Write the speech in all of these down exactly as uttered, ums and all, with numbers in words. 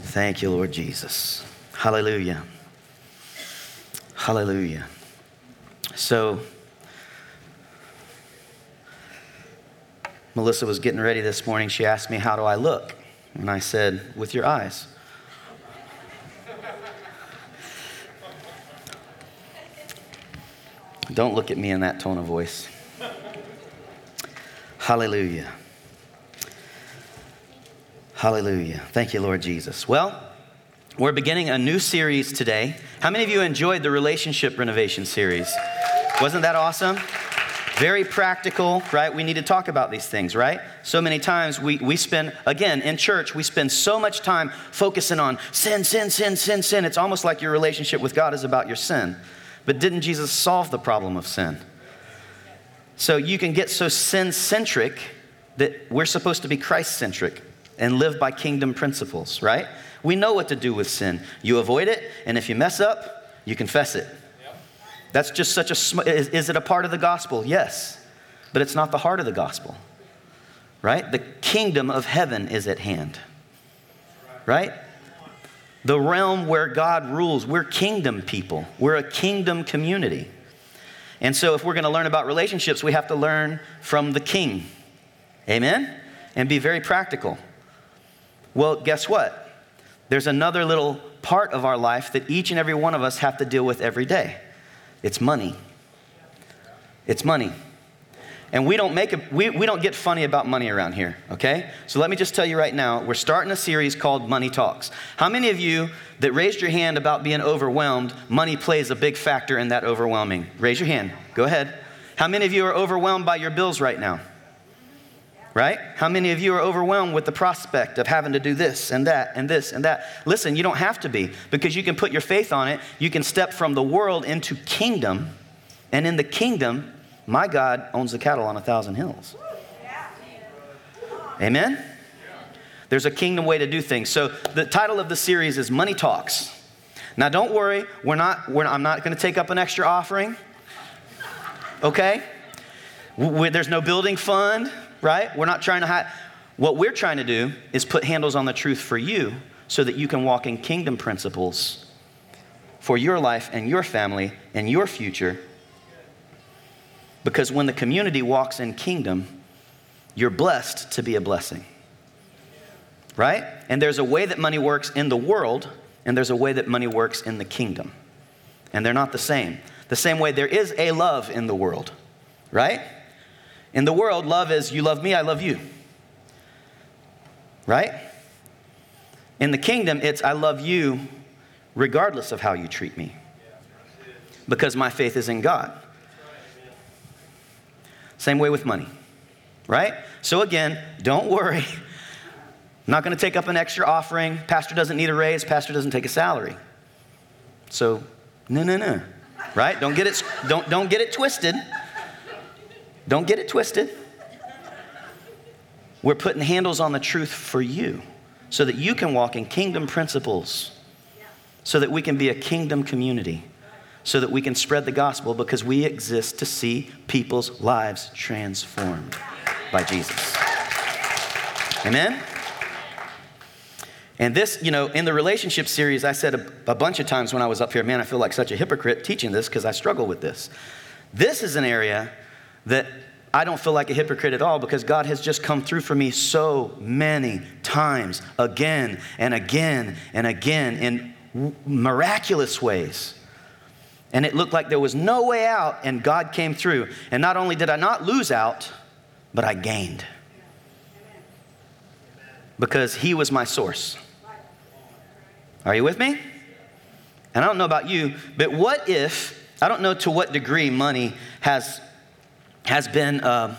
Thank you, Lord Jesus. Hallelujah. Hallelujah. So, Melissa was getting ready this morning. She asked me, how do I look? And I said, with your eyes. Don't look at me in that tone of voice. Hallelujah. Hallelujah. Thank you, Lord Jesus. Well, we're beginning a new series today. How many of you enjoyed the relationship renovation series? Wasn't that awesome? Very practical, right? We need to talk about these things, right? So many times we, we spend, again, in church, we spend so much time focusing on sin, sin, sin, sin, sin. It's almost like your relationship with God is about your sin. But didn't Jesus solve the problem of sin? So you can get so sin-centric that we're supposed to be Christ-centric and live by kingdom principles, right? We know what to do with sin. You avoid it, and if you mess up, you confess it. That's just such a, sm- is, is it a part of the gospel? Yes, but it's not the heart of the gospel, right? The kingdom of heaven is at hand, right? The realm where God rules. We're kingdom people. We're a kingdom community. And so if we're going to learn about relationships, we have to learn from the king. Amen? And be very practical. Well, guess what? There's another little part of our life that each and every one of us have to deal with every day. It's money. It's money. And we don't make a, we, we don't get funny about money around here, okay? So let me just tell you right now, we're starting a series called Money Talks. How many of you that raised your hand about being overwhelmed, money plays a big factor in that overwhelming? Raise your hand. Go ahead. How many of you are overwhelmed by your bills right now? Right? How many of you are overwhelmed with the prospect of having to do this and that and this and that? Listen, you don't have to be, because you can put your faith on it. You can step from the world into kingdom, and in the kingdom, my God owns the cattle on a thousand hills. Amen? There's a kingdom way to do things. So the title of the series is Money Talks. Now don't worry, we're not, we're, I'm not going to take up an extra offering. Okay? We, there's no building fund. Right? We're not trying to hide. What we're trying to do is put handles on the truth for you so that you can walk in kingdom principles for your life and your family and your future. Because when the community walks in kingdom, you're blessed to be a blessing. Right? And there's a way that money works in the world, and there's a way that money works in the kingdom. And they're not the same. The same way there is a love in the world. Right? In the world, love is you love me, I love you. Right? In the kingdom, it's I love you regardless of how you treat me. Because my faith is in God. Same way with money. Right? So again, don't worry. I'm not going to take up an extra offering. Pastor doesn't need a raise. Pastor doesn't take a salary. So, no, no, no. Right? Don't get it, don't, don't get it twisted. Don't get it twisted. We're putting handles on the truth for you so that you can walk in kingdom principles, so that we can be a kingdom community, so that we can spread the gospel, because we exist to see people's lives transformed by Jesus. Amen? And this, you know, in the relationship series, I said a, a bunch of times when I was up here, man, I feel like such a hypocrite teaching this because I struggle with this. This is an area that I don't feel like a hypocrite at all, because God has just come through for me so many times, again and again and again, in w- miraculous ways. And it looked like there was no way out, and God came through. And not only did I not lose out, but I gained. Because He was my source. Are you with me? And I don't know about you, but what if, I don't know to what degree money has has been uh,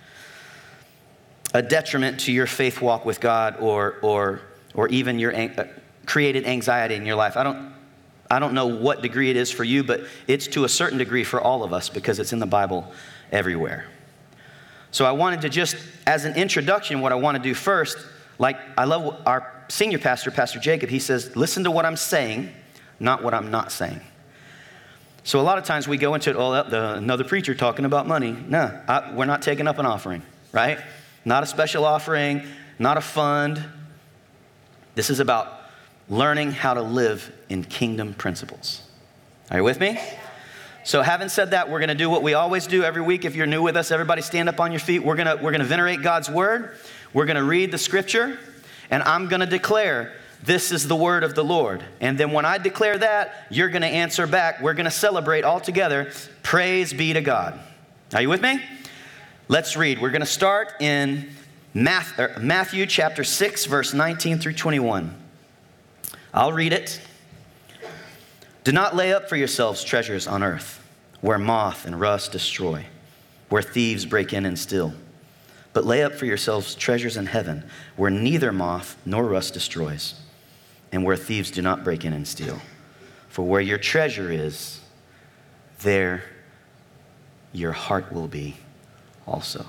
a detriment to your faith walk with God, or or or even your uh, created anxiety in your life. I don't I don't know what degree it is for you, but it's to a certain degree for all of us, because it's in the Bible everywhere. So I wanted to just, as an introduction, what I want to do first, like I love our senior pastor, Pastor Jacob, he says, listen to what I'm saying, not what I'm not saying. So a lot of times we go into it, oh, the, another preacher talking about money. No, I, we're not taking up an offering, right? Not a special offering, not a fund. This is about learning how to live in kingdom principles. Are you with me? So having said that, we're going to do what we always do every week. If you're new with us, everybody stand up on your feet. We're going to, we're going to venerate God's word. We're going to read the scripture, and I'm going to declare, this is the word of the Lord. And then when I declare that, you're going to answer back. We're going to celebrate all together. Praise be to God. Are you with me? Let's read. We're going to start in Matthew chapter six, verse nineteen through twenty-one. I'll read it. Do not lay up for yourselves treasures on earth, where moth and rust destroy, where thieves break in and steal. But lay up for yourselves treasures in heaven, where neither moth nor rust destroys, and where thieves do not break in and steal. For where your treasure is, there your heart will be also.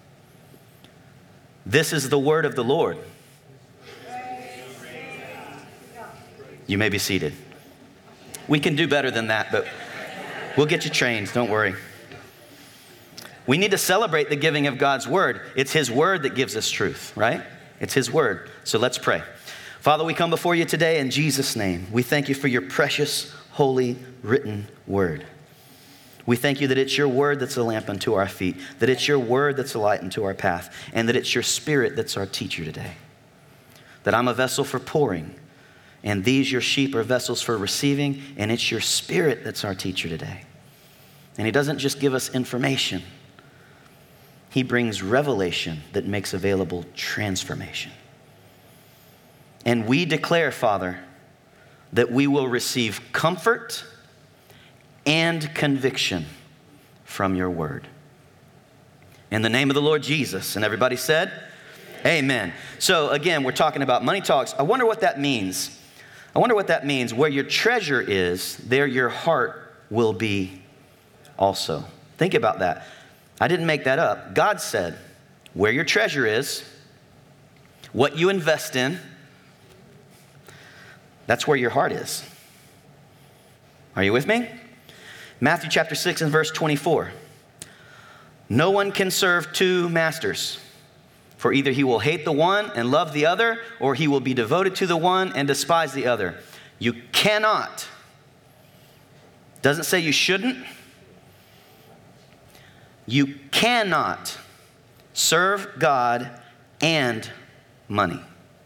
This is the word of the Lord. You may be seated. We can do better than that, but we'll get you trained. Don't worry. We need to celebrate the giving of God's word. It's his word that gives us truth, right? It's his word. So let's pray. Father, we come before you today in Jesus' name. We thank you for your precious, holy, written word. We thank you that it's your word that's a lamp unto our feet, that it's your word that's a light unto our path, and that it's your spirit that's our teacher today. That I'm a vessel for pouring, and these, your sheep, are vessels for receiving, and it's your spirit that's our teacher today. And he doesn't just give us information. He brings revelation that makes available transformation. And we declare, Father, that we will receive comfort and conviction from your word. In the name of the Lord Jesus. And everybody said, amen. So again, we're talking about money talks. I wonder what that means. I wonder what that means. Where your treasure is, there your heart will be also. Think about that. I didn't make that up. God said, where your treasure is, what you invest in, that's where your heart is. Are you with me? Matthew chapter six and verse twenty-four. No one can serve two masters. For either he will hate the one and love the other, or he will be devoted to the one and despise the other. You cannot. Doesn't say you shouldn't. You cannot serve God and money.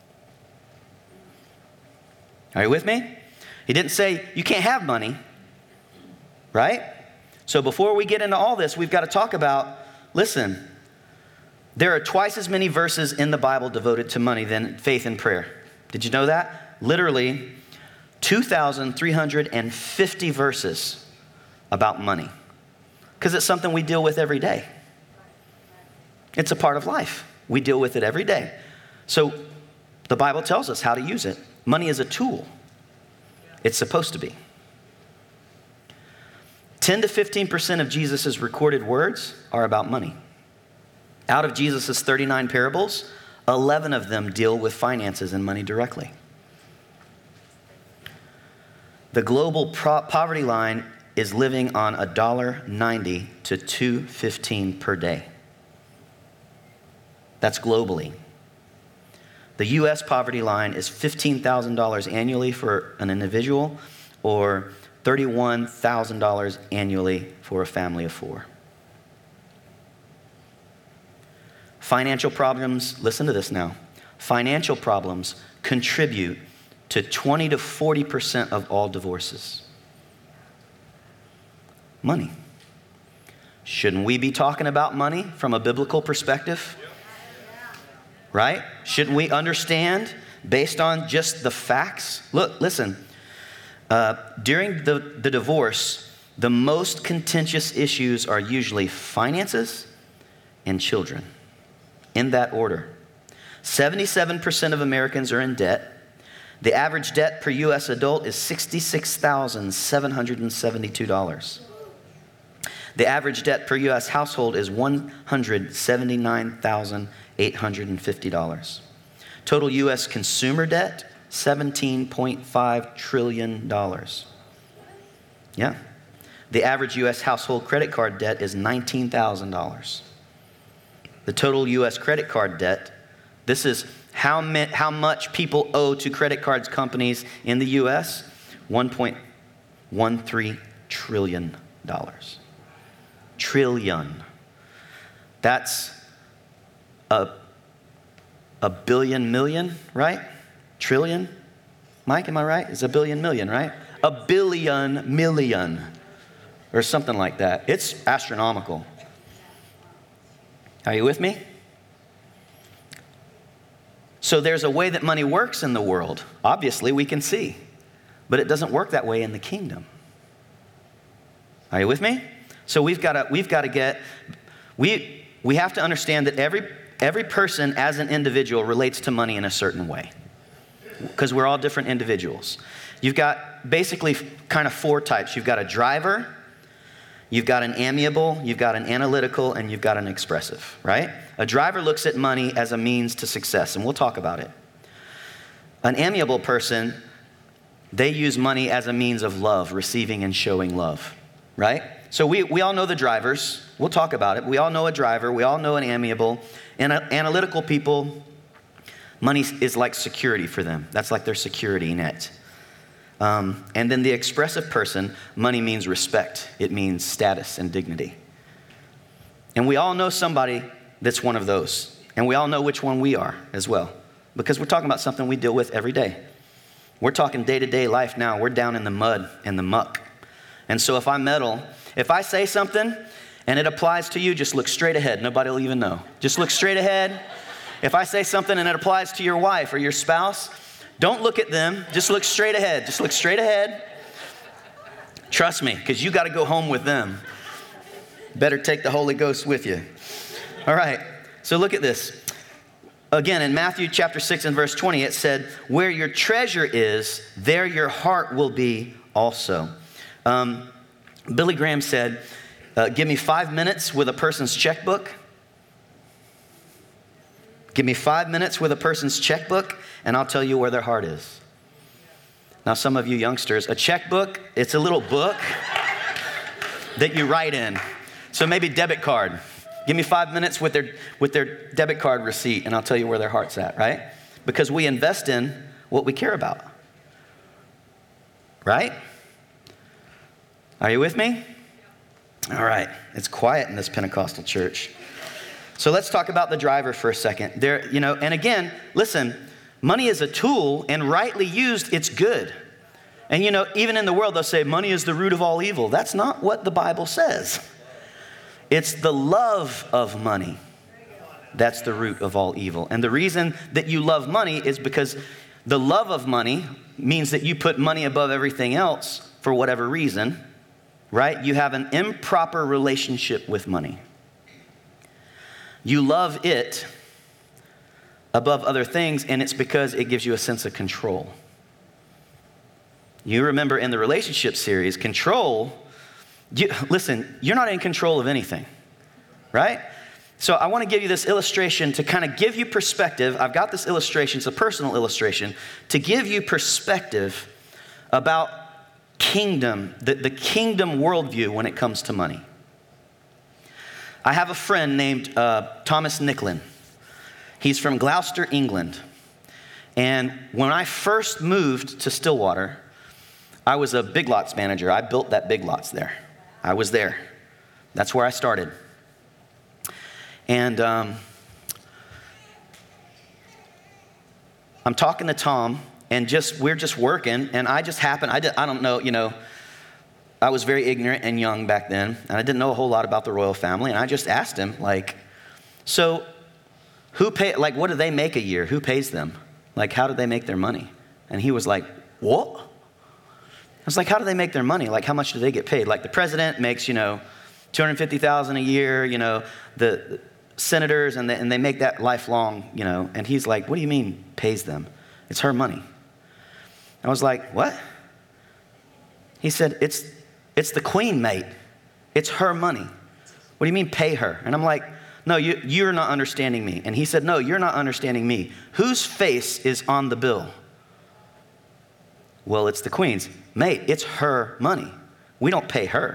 Are you with me? He didn't say you can't have money, right? So before we get into all this, we've got to talk about, listen, there are twice as many verses in the Bible devoted to money than faith and prayer. Did you know that? Literally two thousand three hundred fifty verses about money. Because it's something we deal with every day. It's a part of life. We deal with it every day. So the Bible tells us how to use it. Money is a tool. It's supposed to be. ten to fifteen percent of Jesus' recorded words are about money. Out of Jesus' thirty-nine parables, eleven of them deal with finances and money directly. The global pro- poverty line is living on one dollar ninety to two fifteen per day. That's globally. The U S poverty line is fifteen thousand dollars annually for an individual, or thirty-one thousand dollars annually for a family of four. Financial problems, listen to this now. Financial problems contribute to twenty to forty percent of all divorces. Money. Shouldn't we be talking about money from a biblical perspective? Right? Shouldn't we understand based on just the facts? Look, listen. Uh, during the, the divorce, the most contentious issues are usually finances and children. In that order. seventy-seven percent of Americans are in debt. The average debt per U S adult is sixty-six thousand seven hundred seventy-two dollars. The average debt per U S household is one hundred seventy-nine thousand eight hundred fifty dollars. Total U S consumer debt, seventeen point five trillion dollars. Yeah. The average U S household credit card debt is nineteen thousand dollars. The total U S credit card debt, this is how, ma- how much people owe to credit cards companies in the U S? one point one three trillion dollars. Trillion. That's a, a billion million, right? Trillion? Mike, am I right? It's a billion million, right? A billion million or something like that. It's astronomical. Are you with me? So there's a way that money works in the world. Obviously, we can see. But it doesn't work that way in the kingdom. Are you with me? So we've got to we've got to get we we have to understand that every every person as an individual relates to money in a certain way. Because we're all different individuals. You've got basically kind of four types. You've got a driver, you've got an amiable, you've got an analytical, and you've got an expressive, right? A driver looks at money as a means to success, and we'll talk about it. An amiable person, they use money as a means of love, receiving and showing love, right? So we, we all know the drivers. We'll talk about it. We all know a driver. We all know an amiable. And analytical people, money is like security for them. That's like their security net. Um, and then the expressive person, money means respect. It means status and dignity. And we all know somebody that's one of those. And we all know which one we are as well. Because we're talking about something we deal with every day. We're talking day-to-day life now. We're down in the mud and the muck. And so if I meddle, if I say something and it applies to you, just look straight ahead. Nobody will even know. Just look straight ahead. If I say something and it applies to your wife or your spouse, don't look at them. Just look straight ahead. Just look straight ahead. Trust me, because you got to go home with them. Better take the Holy Ghost with you. All right, so look at this. Again, in Matthew chapter six and verse twenty, it said, where your treasure is, there your heart will be also. Um, Billy Graham said, uh, give me five minutes with a person's checkbook. Give me five minutes with a person's checkbook, and I'll tell you where their heart is. Now, some of you youngsters, a checkbook, it's a little book that you write in. So maybe debit card. Give me five minutes with their with their debit card receipt, and I'll tell you where their heart's at, right? Because we invest in what we care about. Right? Are you with me? All right. It's quiet in this Pentecostal church. So let's talk about the driver for a second. There, you know, and again, listen, money is a tool, and rightly used, it's good. And you know, even in the world, they'll say money is the root of all evil. That's not what the Bible says. It's the love of money. That's the root of all evil. And the reason that you love money is because the love of money means that you put money above everything else for whatever reason, right? You have an improper relationship with money. You love it above other things, and it's because it gives you a sense of control. You remember in the relationship series, control, you, listen, you're not in control of anything, right? So I want to give you this illustration to kind of give you perspective. I've got this illustration, it's a personal illustration, to give you perspective about kingdom, the, the kingdom worldview when it comes to money. I have a friend named uh, Thomas Nicklin. He's from Gloucester, England. And when I first moved to Stillwater, I was a Big Lots manager. I built that Big Lots there. I was there. That's where I started. And um, I'm talking to Tom, and just we're just working, and I just happened, I, did, I don't know, you know, I was very ignorant and young back then, and I didn't know a whole lot about the royal family, and I just asked him, like, so who pay, like, what do they make a year? Who pays them? Like, how do they make their money? And he was like, what? I was like, how do they make their money? Like, how much do they get paid? Like, the president makes, you know, two hundred fifty thousand dollars a year, you know, the senators, and they, and they make that lifelong, you know. And he's like, what do you mean pays them? It's her money. I was like, what? He said, it's it's the queen, mate. It's her money. What do you mean pay her? And I'm like, no, you, you're not understanding me. And he said, no, you're not understanding me. Whose face is on the bill? Well, it's the queen's. Mate, it's her money. We don't pay her.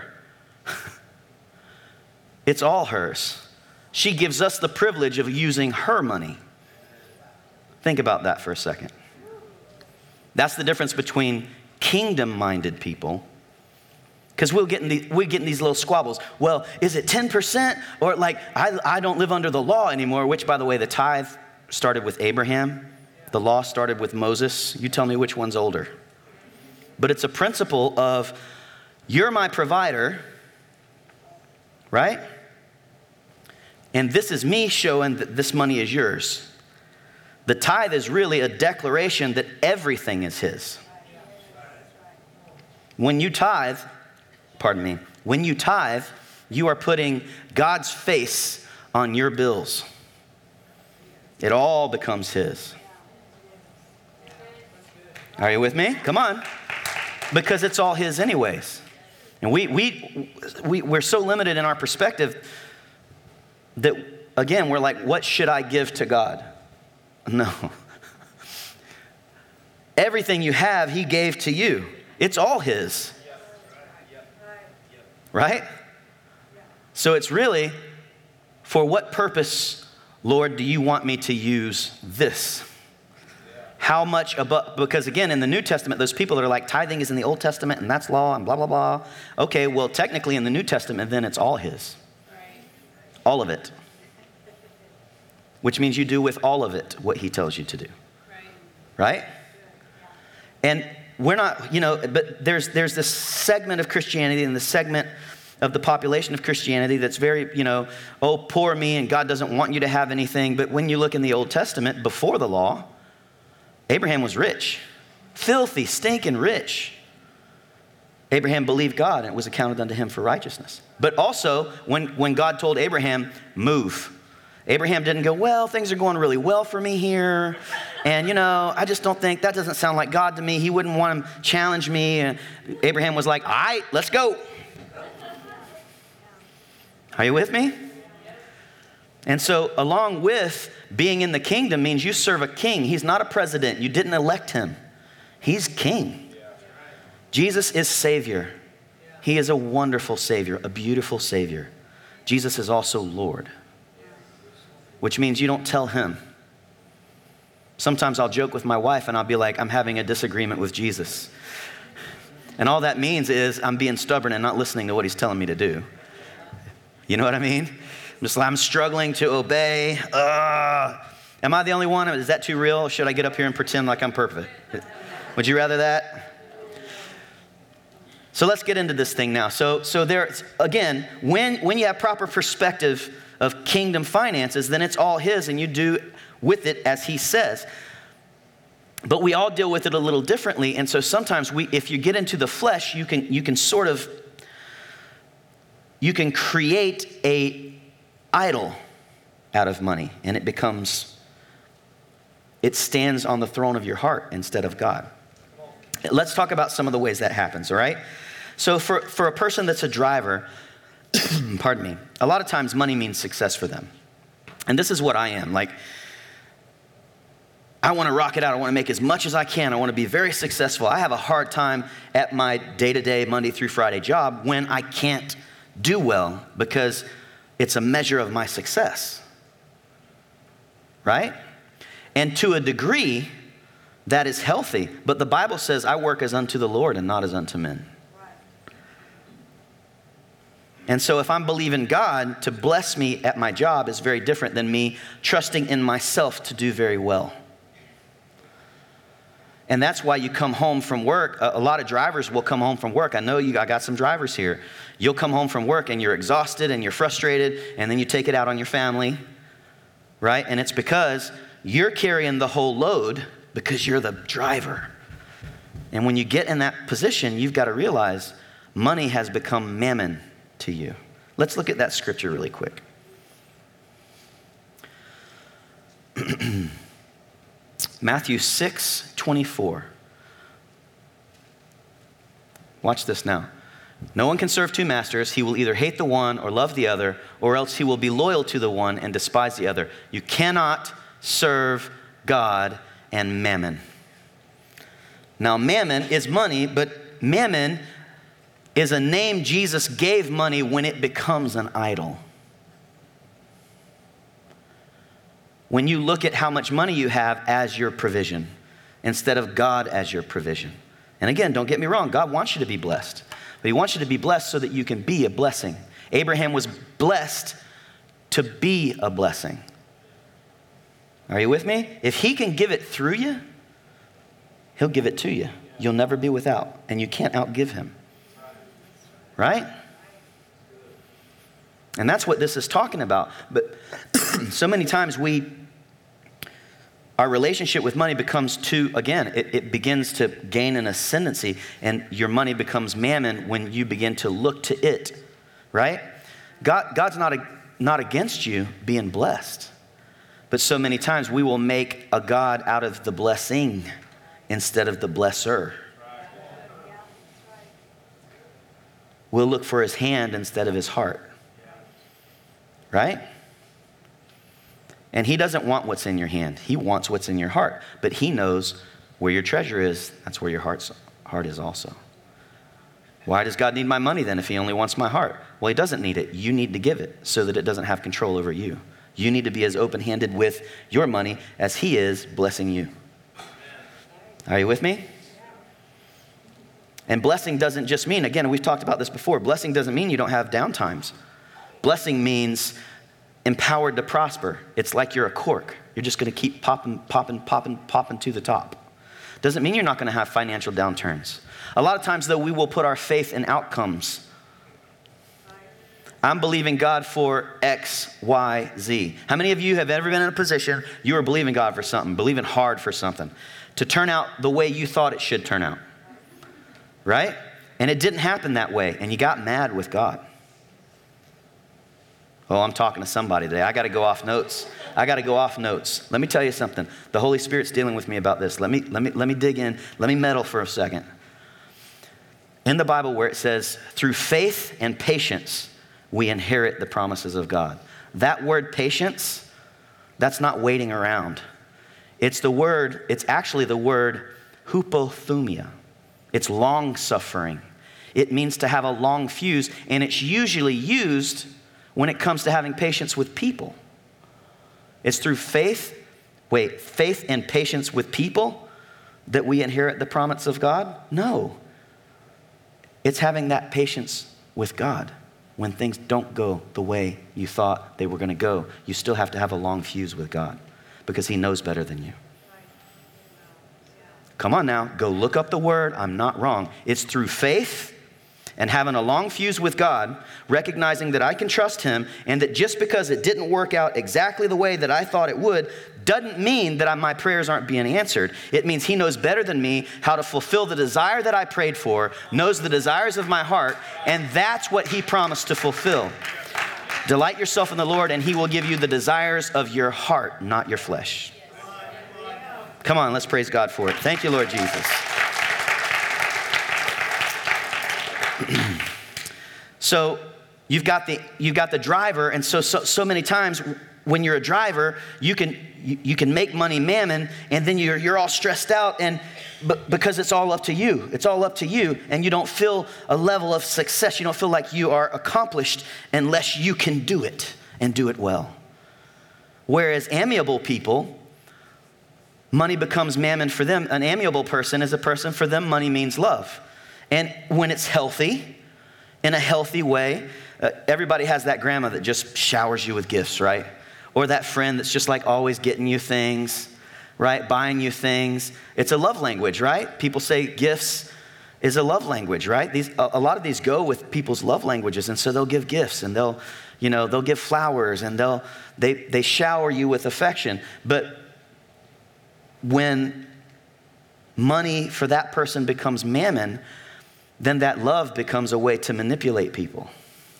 It's all hers. She gives us the privilege of using her money. Think about that for a second. That's the difference between kingdom-minded people, because we'll get in the, we get in these little squabbles. Well, is it ten percent? Or like, I, I don't live under the law anymore, which, by the way, the tithe started with Abraham. The law started with Moses. You tell me which one's older. But it's a principle of, you're my provider, right? And this is me showing that this money is yours. The tithe is really a declaration that everything is his. When you tithe, pardon me, when you tithe, you are putting God's face on your bills. It all becomes his. Are you with me? Come on. Because it's all his anyways. And we, we, we, we're so limited in our perspective that, again, we're like, what should I give to God? No. Everything you have, he gave to you. It's all his. Right? So it's really, for what purpose, Lord, do you want me to use this? How much above, because again, in the New Testament, those people that are like, tithing is in the Old Testament and that's law and blah, blah, blah. Okay, well, technically in the New Testament, then it's all his. All of it. Which means you do with all of it what he tells you to do. Right? And we're not, you know, but there's there's this segment of Christianity and the segment of the population of Christianity that's very, you know, oh, poor me, and God doesn't want you to have anything. But when you look in the Old Testament, before the law, Abraham was rich, filthy, stinking rich. Abraham believed God, and it was accounted unto him for righteousness. But also, when, when God told Abraham, move, Abraham didn't go, well, things are going really well for me here. And, you know, I just don't think, that doesn't sound like God to me. He wouldn't want to challenge me. And Abraham was like, all right, let's go. Are you with me? And so along with being in the kingdom means you serve a king. He's not a president. You didn't elect him. He's king. Jesus is Savior. He is a wonderful Savior, a beautiful Savior. Jesus is also Lord, which means you don't tell him. Sometimes I'll joke with my wife and I'll be like, I'm having a disagreement with Jesus. And all that means is I'm being stubborn and not listening to what he's telling me to do. You know what I mean? I'm just like, I'm struggling to obey. Uh, am I the only one? Is that too real? Should I get up here and pretend like I'm perfect? Would you rather that? So let's get into this thing now. So, so there, again, when, when you have proper perspective of kingdom finances, then it's all his and you do with it as he says. But we all deal with it a little differently. And so sometimes we, if you get into the flesh, you can, you can sort of, you can create a idol out of money, and it becomes, it stands on the throne of your heart instead of God. Let's talk about some of the ways that happens, all right? So for, for a person that's a driver, pardon me, a lot of times money means success for them. And this is what I am. Like, I want to rock it out. I want to make as much as I can. I want to be very successful. I have a hard time at my day-to-day, Monday through Friday job when I can't do well because it's a measure of my success, right? And to a degree, that is healthy. But the Bible says, I work as unto the Lord and not as unto men. And so if I'm believing God to bless me at my job is very different than me trusting in myself to do very well. And that's why you come home from work. A, a lot of drivers will come home from work. I know you, I got some drivers here. You'll come home from work and you're exhausted and you're frustrated, and then you take it out on your family, right? And it's because you're carrying the whole load because you're the driver. And when you get in that position, you've got to realize money has become mammon to you. Let's look at that scripture really quick. Matthew six twenty-four. Watch this now. No one can serve two masters. He will either hate the one or love the other, or else he will be loyal to the one and despise the other. You cannot serve God and mammon. Now, mammon is money, but mammon is a name Jesus gave money when it becomes an idol. when you look at how much money you have as your provision instead of God as your provision. And again, don't get me wrong, God wants you to be blessed, but he wants you to be blessed so that you can be a blessing. Abraham was blessed to be a blessing. Are you with me? If he can give it through you, he'll give it to you. You'll never be without, and you can't outgive him. Right? And that's what this is talking about. But so many times we, our relationship with money becomes too, again, it, it begins to gain an ascendancy, and your money becomes mammon when you begin to look to it, right? God, God's not, a, not against you being blessed. But so many times we will make a God out of the blessing instead of the blesser. We'll look for his hand instead of his heart. Right? And he doesn't want what's in your hand. He wants what's in your heart. But he knows where your treasure is. That's where your heart's, heart is also. Why does God need my money then if he only wants my heart? Well, he doesn't need it. You need to give it so that it doesn't have control over you. You need to be as open-handed with your money as he is blessing you. Are you with me? And blessing doesn't just mean, again, we've talked about this before, blessing doesn't mean you don't have downtimes. Blessing means empowered to prosper. It's like you're a cork. You're just going to keep popping, popping, popping, popping to the top. Doesn't mean you're not going to have financial downturns. A lot of times, though, we will put our faith in outcomes. I'm believing God for X, Y, Z. How many of you have ever been in a position you were believing God for something, believing hard for something, to turn out the way you thought it should turn out? Right? And it didn't happen that way, and you got mad with God. Oh, I'm talking to somebody today. I got to go off notes. I got to go off notes. Let me tell you something. The Holy Spirit's dealing with me about this. Let me, let me, let me dig in. Let me meddle for a second. In the Bible where it says, through faith and patience, we inherit the promises of God. That word patience, that's not waiting around. It's the word, it's actually the word hupothumia. It's long suffering. It means to have a long fuse, and it's usually used when it comes to having patience with people. It's through faith, wait, faith and patience with people that we inherit the promise of God? No. It's having that patience with God. When things don't go the way you thought they were going to go, you still have to have a long fuse with God because he knows better than you. Come on now, go look up the word. I'm not wrong. It's through faith and having a long fuse with God, recognizing that I can trust him, and that just because it didn't work out exactly the way that I thought it would, doesn't mean that I, my prayers aren't being answered. It means he knows better than me how to fulfill the desire that I prayed for, knows the desires of my heart, and that's what he promised to fulfill. Delight yourself in the Lord, and he will give you the desires of your heart, not your flesh. Come on, let's praise God for it. Thank you, Lord Jesus. So you've got the you've got the driver, and so so so many times when you're a driver, you can you, you can make money mammon, and then you're you're all stressed out, and but because it's all up to you, it's all up to you, and you don't feel a level of success. You don't feel like you are accomplished unless you can do it and do it well. Whereas amiable people, money becomes mammon for them. An amiable person is a person for them money means love. And when it's healthy, in a healthy way, uh, everybody has that grandma that just showers you with gifts, right? Or that friend that's just like always getting you things, right? Buying you things. It's a love language, right? People say gifts is a love language, right? These a, a lot of these go with people's love languages, and so they'll give gifts, and they'll, you know, they'll give flowers, and they'll they they shower you with affection. But when money for that person becomes mammon, then that love becomes a way to manipulate people,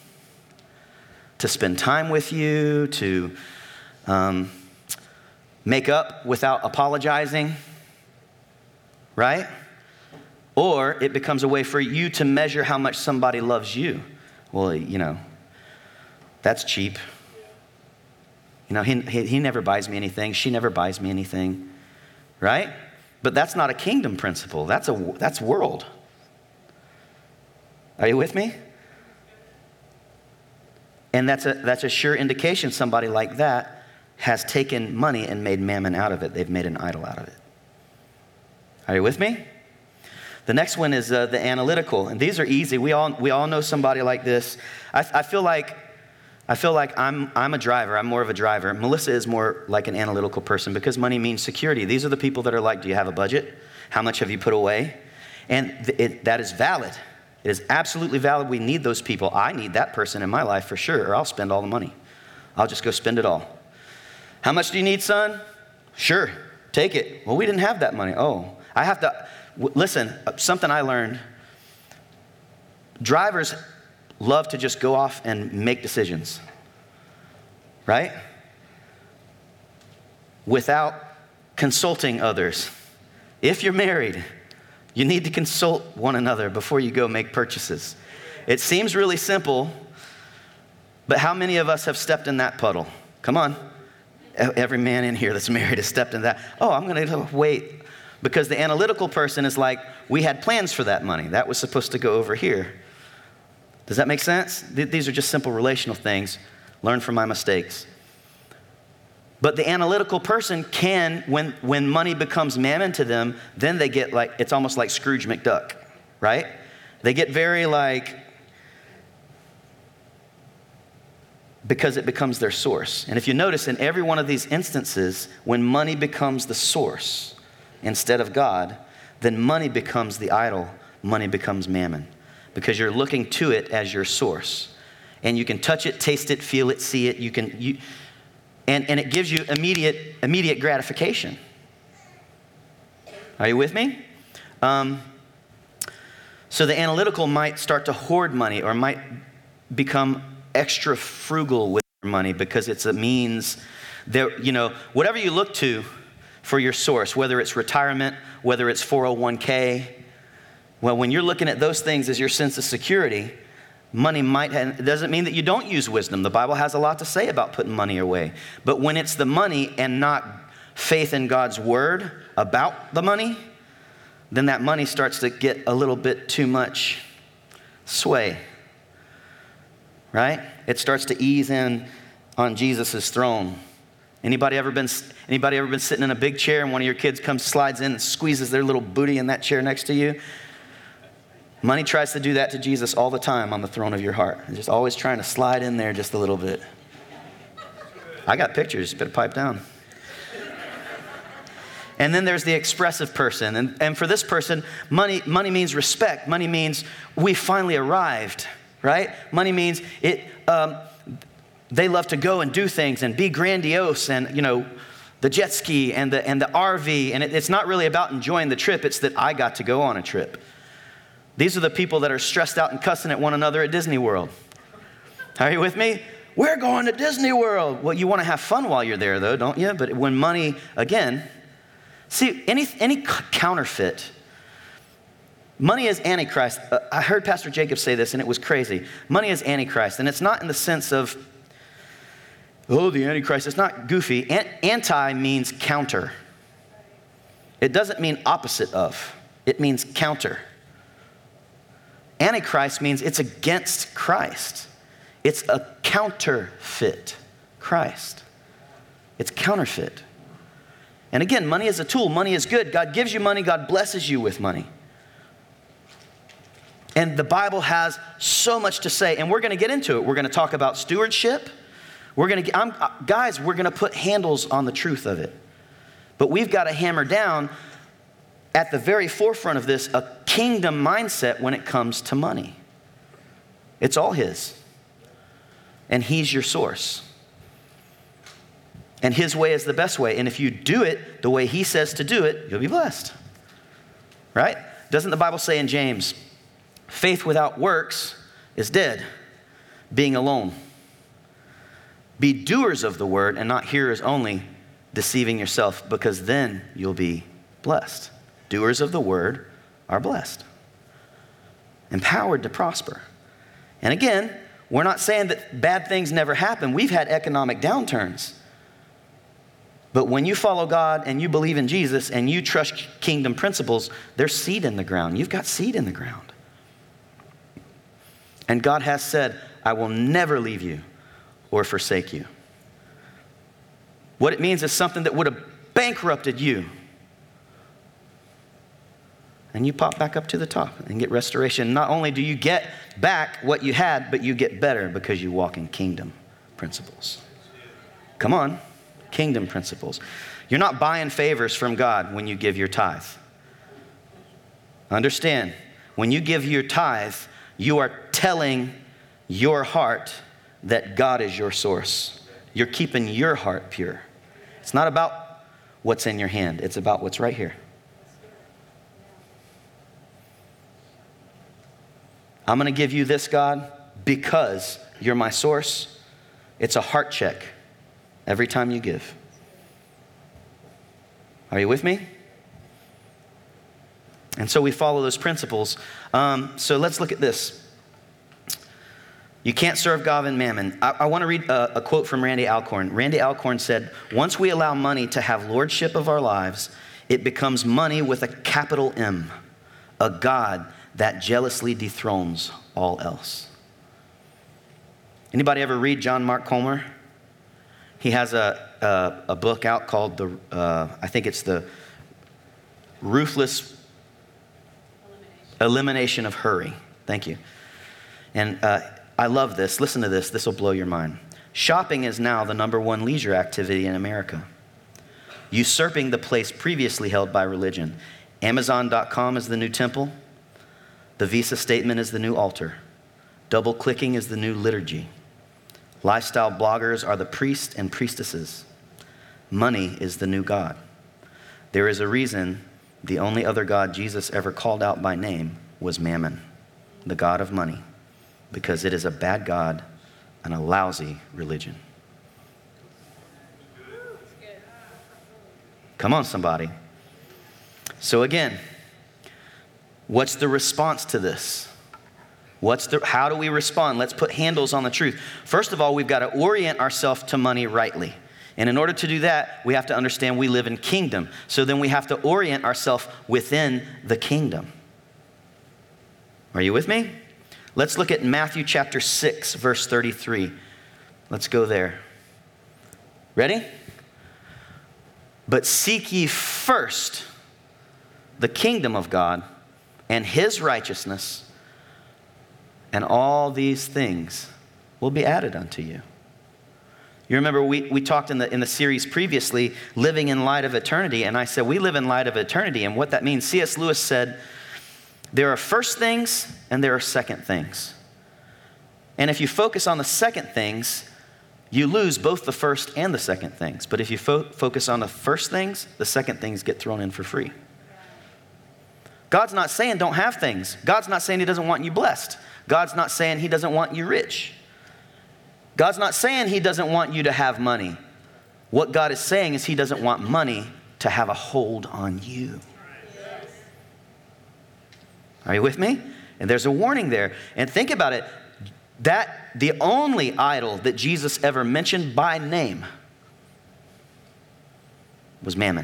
to spend time with you, to um, make up without apologizing, right? Or it becomes a way for you to measure how much somebody loves you. Well, you know, that's cheap. You know, he, he, he never buys me anything. She never buys me anything, right? But that's not a kingdom principle. That's a that's world. Are you with me? And that's a that's a sure indication somebody like that has taken money and made mammon out of it. They've made an idol out of it. Are you with me? The next one is uh, the analytical, and these are easy. We all we all know somebody like this. I, I feel like I feel like I'm I'm a driver. I'm more of a driver. Melissa is more like an analytical person because money means security. These are the people that are like, do you have a budget? How much have you put away? And th- it, that is valid. It is absolutely valid. We need those people. I need that person in my life for sure, or I'll spend all the money. I'll just go spend it all. How much do you need, son? Sure, take it. Well, we didn't have that money. Oh, I have to. Listen, something I learned, drivers love to just go off and make decisions, right? Without consulting others. If you're married, you need to consult one another before you go make purchases. It seems really simple, but how many of us have stepped in that puddle? Come on. Every man in here that's married has stepped in that. Oh, I'm going to wait. Because the analytical person is like, we had plans for that money. That was supposed to go over here. Does that make sense? Th- these are just simple relational things. Learn from my mistakes. But the analytical person can, when, when money becomes mammon to them, then they get like, it's almost like Scrooge McDuck, right? They get very like, because it becomes their source. And if you notice in every one of these instances, when money becomes the source instead of God, then money becomes the idol, money becomes mammon. Because you're looking to it as your source. And you can touch it, taste it, feel it, see it. You can, you, and, and it gives you immediate, immediate gratification. Are you with me? Um, so the analytical might start to hoard money or might become extra frugal with your money because it's a means that, you know, whatever you look to for your source, whether it's retirement, whether it's four oh one k. Well, when you're looking at those things as your sense of security, money might have, it doesn't mean that you don't use wisdom. The Bible has a lot to say about putting money away. But when it's the money and not faith in God's word about the money, then that money starts to get a little bit too much sway, right? It starts to ease in on Jesus' throne. Anybody ever been anybody ever been sitting in a big chair and one of your kids comes, slides in and squeezes their little booty in that chair next to you? Money tries to do that to Jesus all the time on the throne of your heart. It's just always trying to slide in there just a little bit. I got pictures, better pipe down. And then there's the expressive person. And, and for this person, money, money means respect. Money means we finally arrived, right? Money means it. Um, they love to go and do things and be grandiose and, you know, the jet ski and the, and the R V. And it, it's not really about enjoying the trip. It's that I got to go on a trip. These are the people that are stressed out and cussing at one another at Disney World. Are you with me? We're going to Disney World. Well, you want to have fun while you're there, though, don't you? But when money, again, see, any, any counterfeit, money is Antichrist. Uh, I heard Pastor Jacob say this, and it was crazy. Money is Antichrist, and it's not in the sense of, oh, the Antichrist. It's not goofy. An- anti means counter. It doesn't mean opposite of. It means counter. Antichrist means it's against Christ. It's a counterfeit Christ. It's counterfeit. And again, money is a tool. Money is good. God gives you money. God blesses you with money. And the Bible has so much to say. And we're going to get into it. We're going to talk about stewardship. We're going to, I'm, guys, we're going to put handles on the truth of it. But we've got to hammer down at the very forefront of this, a kingdom mindset when it comes to money. It's all his. And he's your source. And his way is the best way. And if you do it the way he says to do it, you'll be blessed. Right? Doesn't the Bible say in James, faith without works is dead, being alone. Be doers of the word and not hearers only, deceiving yourself, because then you'll be blessed. Doers of the word are blessed, empowered to prosper. And again, we're not saying that bad things never happen. We've had economic downturns. But when you follow God and you believe in Jesus and you trust kingdom principles, there's seed in the ground. You've got seed in the ground. And God has said, I will never leave you or forsake you. What it means is something that would have bankrupted you. And you pop back up to the top and get restoration. Not only do you get back what you had, but you get better because you walk in kingdom principles. Come on, kingdom principles. You're not buying favors from God when you give your tithe. Understand, when you give your tithe, you are telling your heart that God is your source. You're keeping your heart pure. It's not about what's in your hand. It's about what's right here. I'm going to give you this, God, because you're my source. It's a heart check every time you give. Are you with me? And so we follow those principles. Um, so let's look at this. You can't serve God and mammon. I, I want to read a, a quote from Randy Alcorn. Randy Alcorn said, once we allow money to have lordship of our lives, it becomes money with a capital M, a God that jealously dethrones all else. Anybody ever read John Mark Comer? He has a, a, a book out called, the uh, I think it's the Ruthless Elimination, Elimination of Hurry. Thank you. And uh, I love this. Listen to this. This will blow your mind. Shopping is now the number one leisure activity in America, usurping the place previously held by religion. Amazon dot com is the new temple. The Visa statement is the new altar. Double clicking is the new liturgy. Lifestyle bloggers are the priests and priestesses. Money is the new God. There is a reason the only other God Jesus ever called out by name was Mammon, the God of money, because it is a bad God and a lousy religion. Come on, somebody. So again, what's the response to this? What's the, how do we respond? Let's put handles on the truth. First of all, we've got to orient ourselves to money rightly. And in order to do that, we have to understand we live in kingdom. So then we have to orient ourselves within the kingdom. Are you with me? Let's look at Matthew chapter six, verse thirty-three. Let's go there. Ready? But seek ye first the kingdom of God and his righteousness, and all these things will be added unto you. You remember we, we talked in the, in the series previously, living in light of eternity, and I said we live in light of eternity, and what that means, C S Lewis said, there are first things and there are second things. And if you focus on the second things, you lose both the first and the second things. But if you fo- focus on the first things, the second things get thrown in for free. God's not saying don't have things. God's not saying he doesn't want you blessed. God's not saying he doesn't want you rich. God's not saying he doesn't want you to have money. What God is saying is he doesn't want money to have a hold on you. Are you with me? And there's a warning there. And think about it. That the only idol that Jesus ever mentioned by name was Mammon.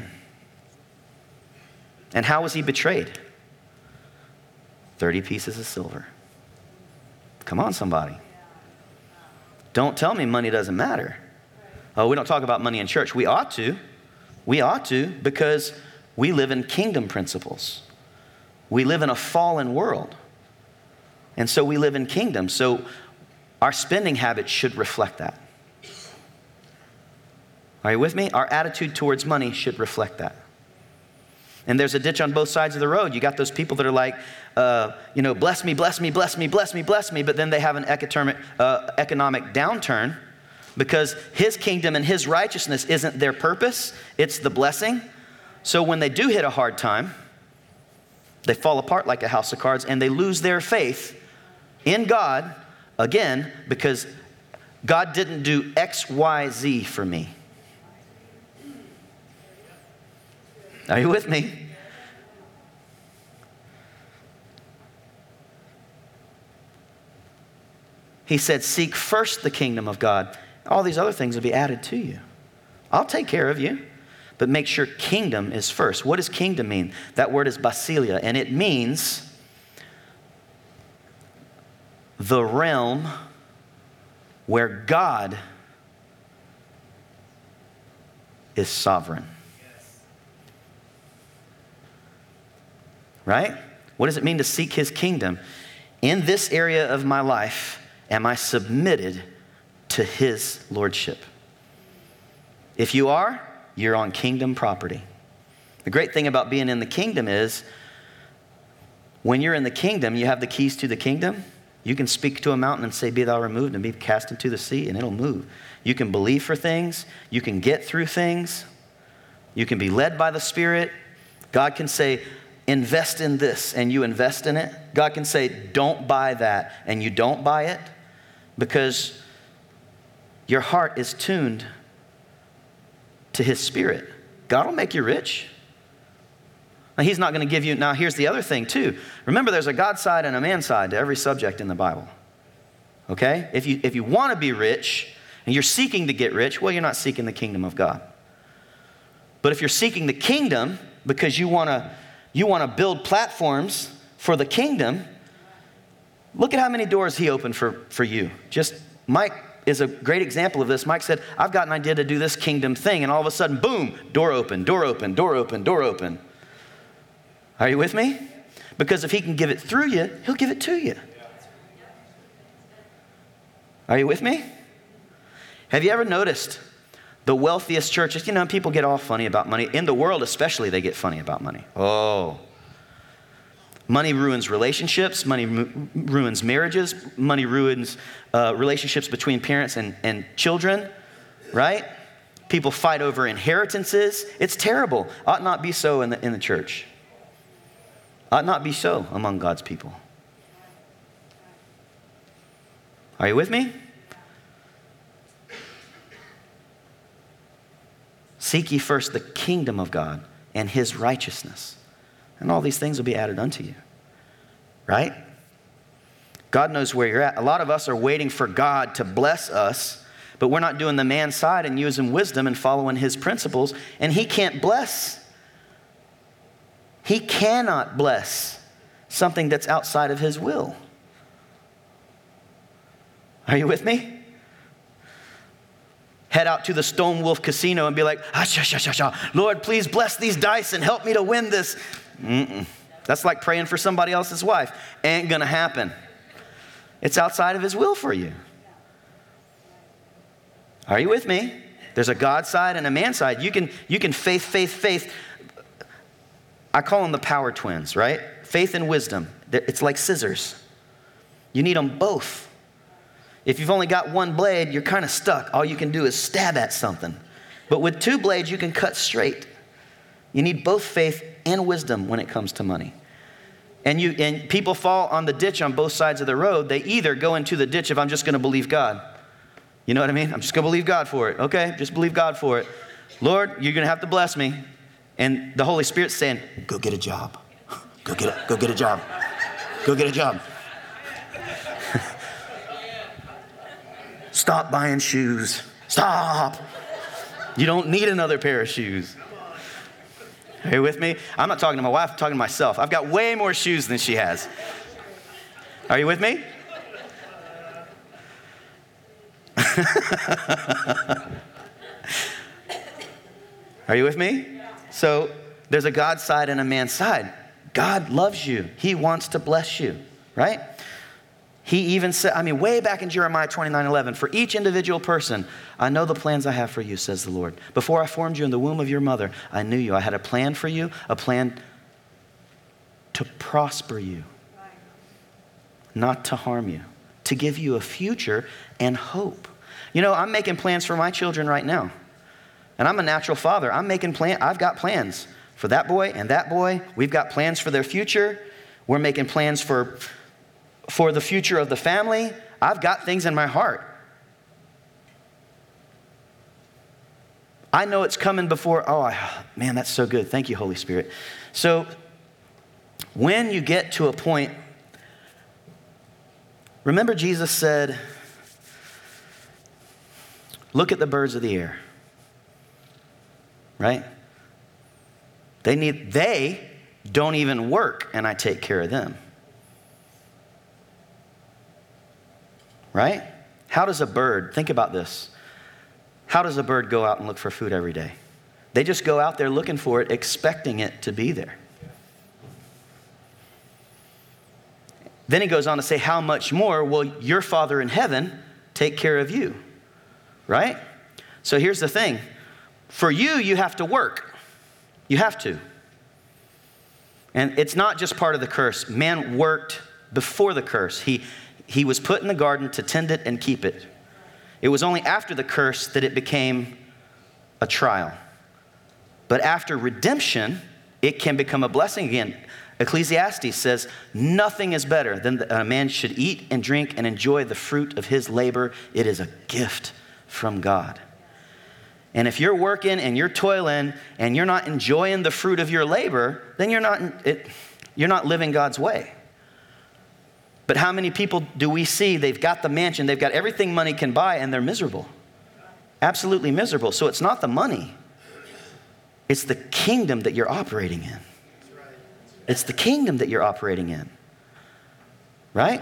And how was he betrayed? thirty pieces of silver. Come on, somebody. Don't tell me money doesn't matter. Oh, we don't talk about money in church. We ought to. We ought to, because we live in kingdom principles. We live in a fallen world. And so we live in kingdom. So our spending habits should reflect that. Are you with me? Our attitude towards money should reflect that. And there's a ditch on both sides of the road. You got those people that are like, uh, you know, bless me, bless me, bless me, bless me, bless me. But then they have an economic, uh, economic downturn because his kingdom and his righteousness isn't their purpose. It's the blessing. So when they do hit a hard time, they fall apart like a house of cards and they lose their faith in God, again, because God didn't do X, Y, Z for me. Are you with me? He said, seek first the kingdom of God. All these other things will be added to you. I'll take care of you, but make sure kingdom is first. What does kingdom mean? That word is basilia, and it means the realm where God is sovereign. Right? What does it mean to seek his kingdom? In this area of my life, am I submitted to his lordship? If you are, you're on kingdom property. The great thing about being in the kingdom is when you're in the kingdom, you have the keys to the kingdom. You can speak to a mountain and say, be thou removed, and be cast into the sea, and it'll move. You can believe for things. You can get through things. You can be led by the Spirit. God can say, invest in this, and you invest in it. God can say, don't buy that, and you don't buy it, because your heart is tuned to his Spirit. God will make you rich. Now, he's not going to give you, now here's the other thing too. Remember, there's a God side and a man side to every subject in the Bible. Okay? If you, if you want to be rich, and you're seeking to get rich, well, you're not seeking the kingdom of God. But if you're seeking the kingdom because you want to you want to build platforms for the kingdom, look at how many doors he opened for, for you. Just, Mike is a great example of this. Mike said, I've got an idea to do this kingdom thing, and all of a sudden, boom, door open, door open, door open, door open. Are you with me? Because if he can give it through you, he'll give it to you. Are you with me? Have you ever noticed the wealthiest churches? You know, people get all funny about money. In the world especially, they get funny about money. Oh. Money ruins relationships. Money ru- ruins marriages. Money ruins uh, relationships between parents and, and children, right? People fight over inheritances. It's terrible. Ought not be so in the, in the church. Ought not be so among God's people. Are you with me? Seek ye first the kingdom of God and his righteousness, and all these things will be added unto you. Right? God knows where you're at. A lot of us are waiting for God to bless us, but we're not doing the man side and using wisdom and following his principles, and he can't bless. He cannot bless something that's outside of his will. Are you with me? Head out to the Stone Wolf Casino and be like, ah, sha, sha, sha, sha. Lord, please bless these dice and help me to win this. Mm-mm. That's like praying for somebody else's wife. Ain't gonna happen. It's outside of his will for you. Are you with me? There's a God side and a man side. You can, you can faith, faith, faith. I call them the power twins, right? Faith and wisdom. It's like scissors. You need them both. If you've only got one blade, you're kind of stuck. All you can do is stab at something. But with two blades, you can cut straight. You need both faith and wisdom when it comes to money. And you and people fall on the ditch on both sides of the road. They either go into the ditch of, I'm just going to believe God. You know what I mean? I'm just going to believe God for it. Okay, just believe God for it. Lord, you're going to have to bless me. And the Holy Spirit's saying, go get a job. Go get a, go get a job. Go get a job. Stop buying shoes. Stop. You don't need another pair of shoes. Are you with me? I'm not talking to my wife, I'm talking to myself. I've got way more shoes than she has. Are you with me? Are you with me? So there's a God side and a man side. God loves you. He wants to bless you, right? He even said, I mean, way back in Jeremiah twenty-nine eleven, for each individual person, I know the plans I have for you, says the Lord. Before I formed you in the womb of your mother, I knew you. I had a plan for you, a plan to prosper you, not to harm you, to give you a future and hope. You know, I'm making plans for my children right now. And I'm a natural father. I'm making plan. I've got plans for that boy and that boy. We've got plans for their future. We're making plans for for the future of the family. I've got things in my heart. I know it's coming before, oh, man, that's so good. Thank you, Holy Spirit. So when you get to a point, remember Jesus said, look at the birds of the air, right? They need, they don't even work, and I take care of them. Right? How does a bird, think about this. How does a bird go out and look for food every day? They just go out there looking for it, expecting it to be there. Then he goes on to say, how much more will your Father in heaven take care of you? Right? So here's the thing. For you, you have to work. You have to. And it's not just part of the curse. Man worked before the curse. He, he was put in the garden to tend it and keep it. It was only after the curse that it became a trial. But after redemption, it can become a blessing again. Ecclesiastes says, nothing is better than that a man should eat and drink and enjoy the fruit of his labor. It is a gift from God. And if you're working and you're toiling and you're not enjoying the fruit of your labor, then you're not, it, you're not living God's way. But how many people do we see? They've got the mansion, they've got everything money can buy, and they're miserable. Absolutely miserable. So it's not the money. It's the kingdom that you're operating in. It's the kingdom that you're operating in. Right?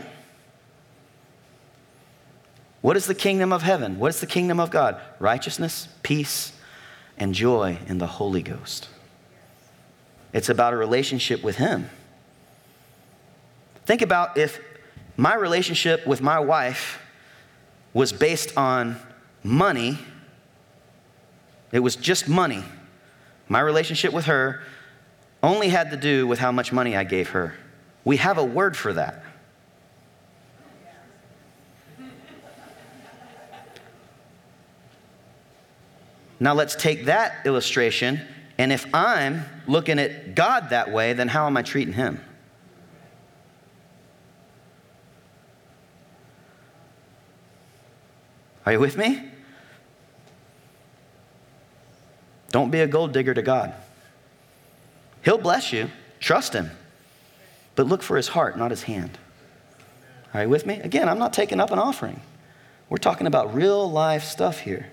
What is the kingdom of heaven? What is the kingdom of God? Righteousness, peace, and joy in the Holy Ghost. It's about a relationship with Him. Think about if my relationship with my wife was based on money. It was just money. My relationship with her only had to do with how much money I gave her. We have a word for that. Now let's take that illustration, and if I'm looking at God that way, then how am I treating Him? Are you with me? Don't be a gold digger to God. He'll bless you. Trust Him. But look for His heart, not His hand. Are you with me? Again, I'm not taking up an offering. We're talking about real life stuff here.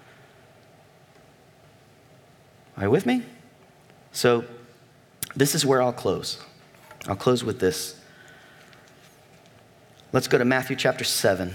Are you with me? So this is where I'll close. I'll close with this. Let's go to Matthew chapter seven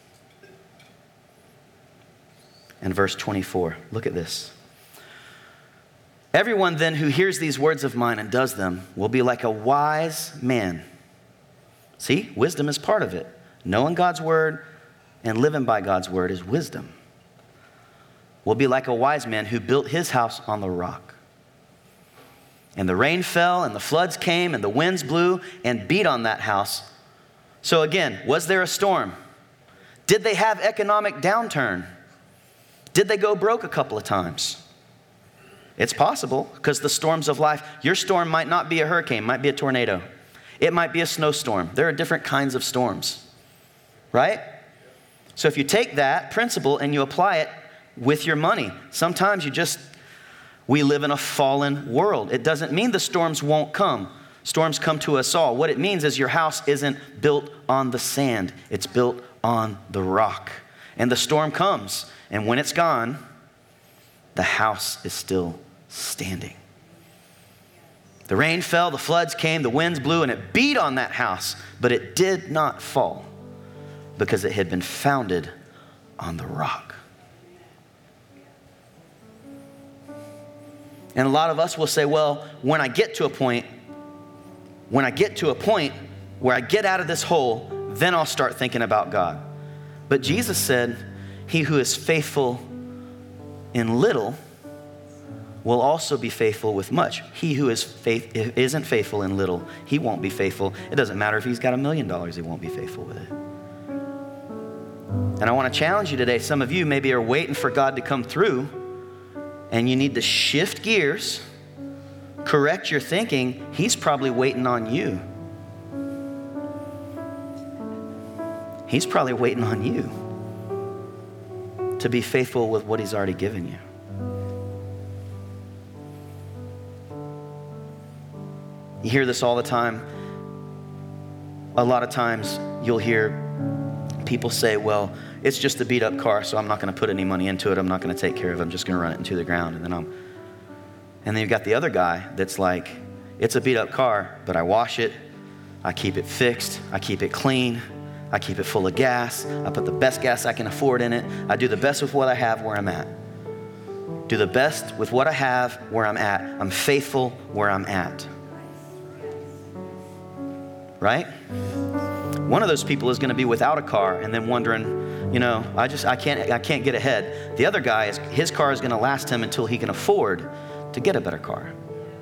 and verse twenty-four. Look at this. Everyone then who hears these words of mine and does them will be like a wise man. See, wisdom is part of it. Knowing God's word and living by God's word is wisdom. Will be like a wise man who built his house on the rock. And the rain fell and the floods came and the winds blew and beat on that house. So again, was there a storm? Did they have economic downturn? Did they go broke a couple of times? It's possible, because the storms of life, your storm might not be a hurricane, might be a tornado. It might be a snowstorm. There are different kinds of storms, right? So if you take that principle and you apply it with your money, sometimes you just, we live in a fallen world. It doesn't mean the storms won't come. Storms come to us all. What it means is your house isn't built on the sand. It's built on the rock. And the storm comes, and when it's gone, the house is still standing. The rain fell, the floods came, the winds blew, and it beat on that house, but it did not fall because it had been founded on the rock. And a lot of us will say, well, when I get to a point, when I get to a point where I get out of this hole, then I'll start thinking about God. But Jesus said, he who is faithful in little will also be faithful with much. He who is faith, isn't faithful in little, he won't be faithful. It doesn't matter if he's got a million dollars, he won't be faithful with it. And I want to challenge you today. Some of you maybe are waiting for God to come through, and you need to shift gears, correct your thinking. He's probably waiting on you. He's probably waiting on you to be faithful with what he's already given you. You hear this all the time. A lot of times you'll hear people say, well, it's just a beat up car, so I'm not going to put any money into it. I'm not going to take care of it. I'm just going to run it into the ground. And then I'm, and then you've got the other guy that's like, it's a beat up car, but I wash it. I keep it fixed. I keep it clean. I keep it full of gas. I put the best gas I can afford in it. I do the best with what I have where I'm at. Do the best with what I have where I'm at. I'm faithful where I'm at. Right? One of those people is going to be without a car and then wondering, you know, I just, I can't, I can't get ahead. The other guy, is his car is going to last him until he can afford to get a better car.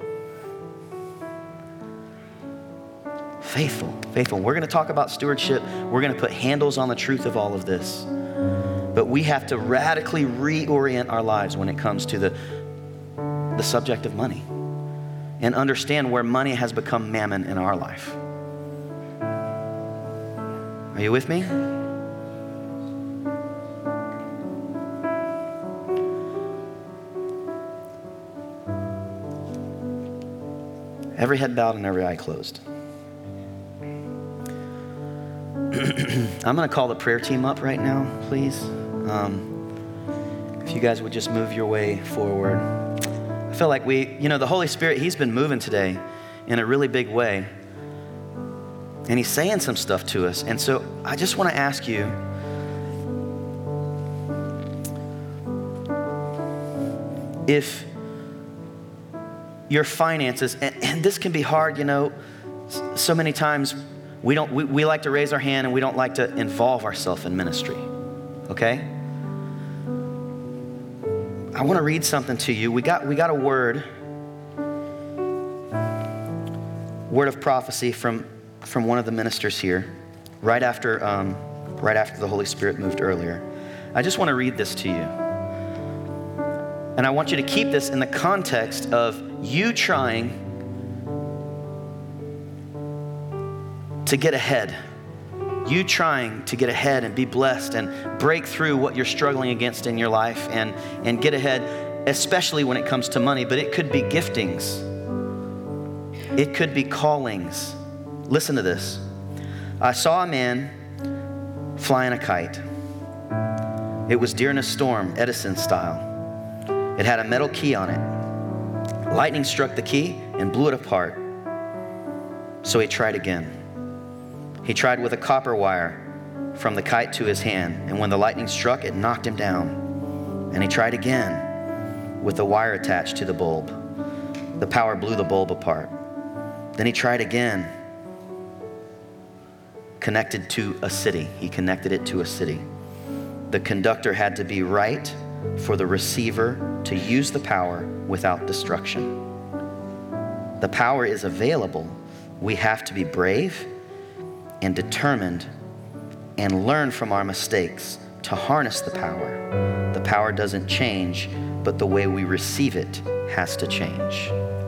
Faithful, faithful. We're going to talk about stewardship. We're going to put handles on the truth of all of this. But we have to radically reorient our lives when it comes to the, the subject of money and understand where money has become mammon in our life. Are you with me? Every head bowed and every eye closed. I'm going to call the prayer team up right now, please. Um, if you guys would just move your way forward. I feel like we, you know, the Holy Spirit, he's been moving today in a really big way. And he's saying some stuff to us. And so I just want to ask you, if your finances, and, and this can be hard, you know, so many times we don't, we, we like to raise our hand and we don't like to involve ourselves in ministry, okay? I want to read something to you. We got, we got a word, word of prophecy from, from one of the ministers here, right after, um, right after the Holy Spirit moved earlier. I just want to read this to you. And I want you to keep this in the context of you trying to get ahead. You trying to get ahead and be blessed and break through what you're struggling against in your life and, and get ahead, especially when it comes to money. But it could be giftings. It could be callings. Listen to this. I saw a man flying a kite. It was during a storm, Edison style. It had a metal key on it. Lightning struck the key and blew it apart. So he tried again. He tried with a copper wire from the kite to his hand, and when the lightning struck, it knocked him down. And he tried again with the wire attached to the bulb. The power blew the bulb apart. Then he tried again, connected to a city. He connected it to a city. The conductor had to be right for the receiver to use the power without destruction. The power is available. We have to be brave and determined and learn from our mistakes to harness the power. The power doesn't change, but the way we receive it has to change.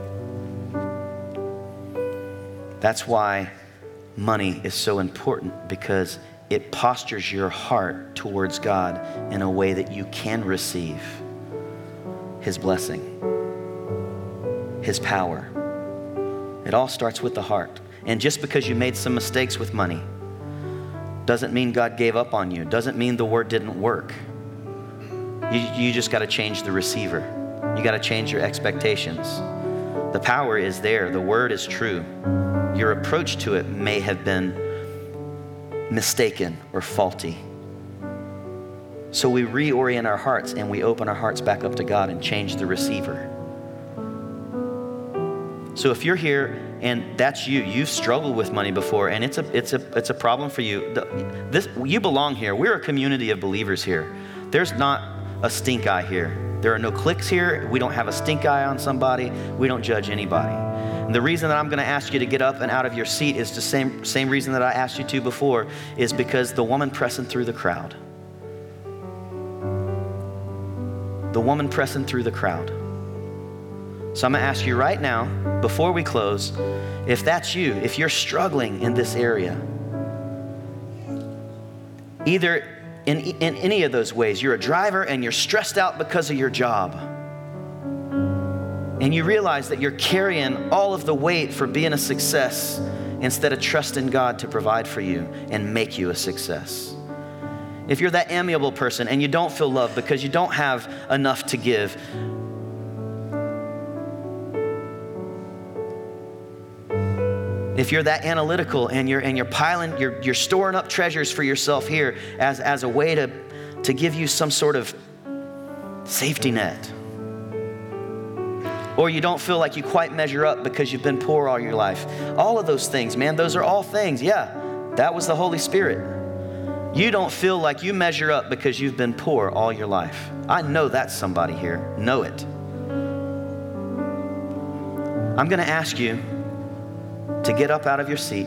That's why money is so important, because it postures your heart towards God in a way that you can receive His blessing, His power. It all starts with the heart. And just because you made some mistakes with money doesn't mean God gave up on you. Doesn't mean the word didn't work. You, you just got to change the receiver. You got to change your expectations. The power is there. The word is true. Your approach to it may have been mistaken or faulty. So we reorient our hearts and we open our hearts back up to God and change the receiver. So if you're here and that's you, you've struggled with money before, and it's a it's a it's a problem for you. This you belong here. We're a community of believers here. There's not a stink eye here. There are no cliques here. We don't have a stink eye on somebody. We don't judge anybody. And the reason that I'm going to ask you to get up and out of your seat is the same same reason that I asked you to before, is because the woman pressing through the crowd. The woman pressing through the crowd. So I'm going to ask you right now, before we close, if that's you, if you're struggling in this area, either in, in any of those ways, you're a driver and you're stressed out because of your job, and you realize that you're carrying all of the weight for being a success instead of trusting God to provide for you and make you a success. If you're that amiable person and you don't feel loved because you don't have enough to give, if you're that analytical and you're and you're piling, you're you're storing up treasures for yourself here as, as a way to, to give you some sort of safety net, or you don't feel like you quite measure up because you've been poor all your life. All of those things, man, those are all things. Yeah, that was the Holy Spirit. You don't feel like you measure up because you've been poor all your life. I know that's somebody here. Know it. I'm going to ask you to get up out of your seat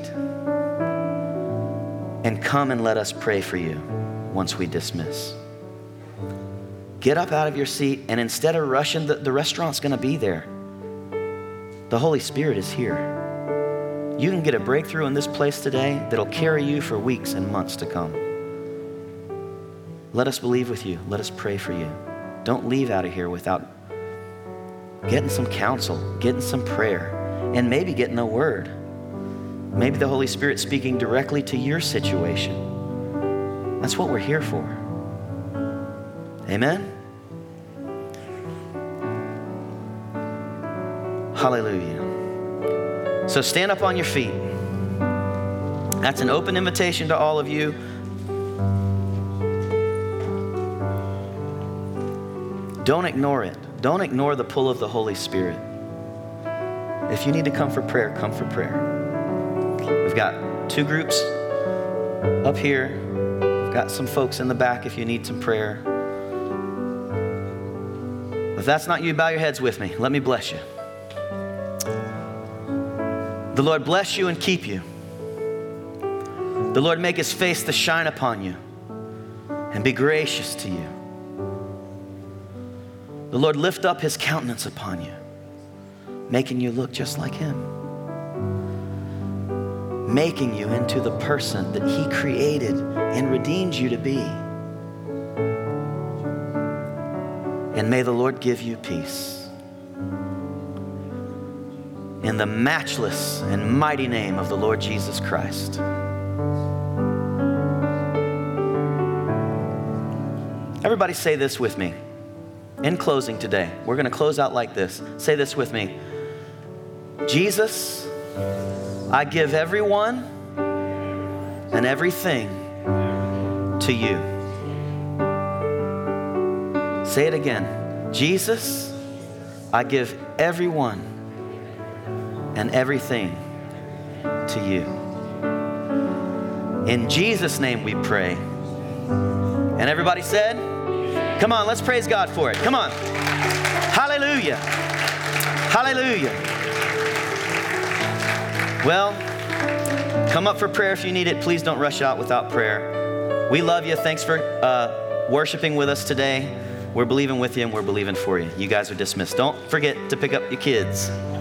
and come and let us pray for you once we dismiss. Get up out of your seat, and instead of rushing, the, the restaurant's going to be there. The Holy Spirit is here. You can get a breakthrough in this place today that'll carry you for weeks and months to come. Let us believe with you. Let us pray for you. Don't leave out of here without getting some counsel, getting some prayer, and maybe getting a word. Maybe the Holy Spirit speaking directly to your situation. That's what we're here for. Amen? Hallelujah. So stand up on your feet. That's an open invitation to all of you. Don't ignore it. Don't ignore the pull of the Holy Spirit. If you need to come for prayer, come for prayer. We've got two groups up here. We've got some folks in the back if you need some prayer. If that's not you, bow your heads with me. Let me bless you. The Lord bless you and keep you. The Lord make his face to shine upon you and be gracious to you. The Lord lift up his countenance upon you, making you look just like him, making you into the person that he created and redeemed you to be. And may the Lord give you peace. In the matchless and mighty name of the Lord Jesus Christ. Everybody say this with me. In closing today, we're going to close out like this. Say this with me. Jesus, I give everyone and everything to you. Say it again. Jesus, I give everyone and everything to you. In Jesus' name we pray. And everybody said, come on, let's praise God for it. Come on. Hallelujah. Hallelujah. Well, come up for prayer if you need it. Please don't rush out without prayer. We love you. Thanks for uh, worshiping with us today. We're believing with you and we're believing for you. You guys are dismissed. Don't forget to pick up your kids.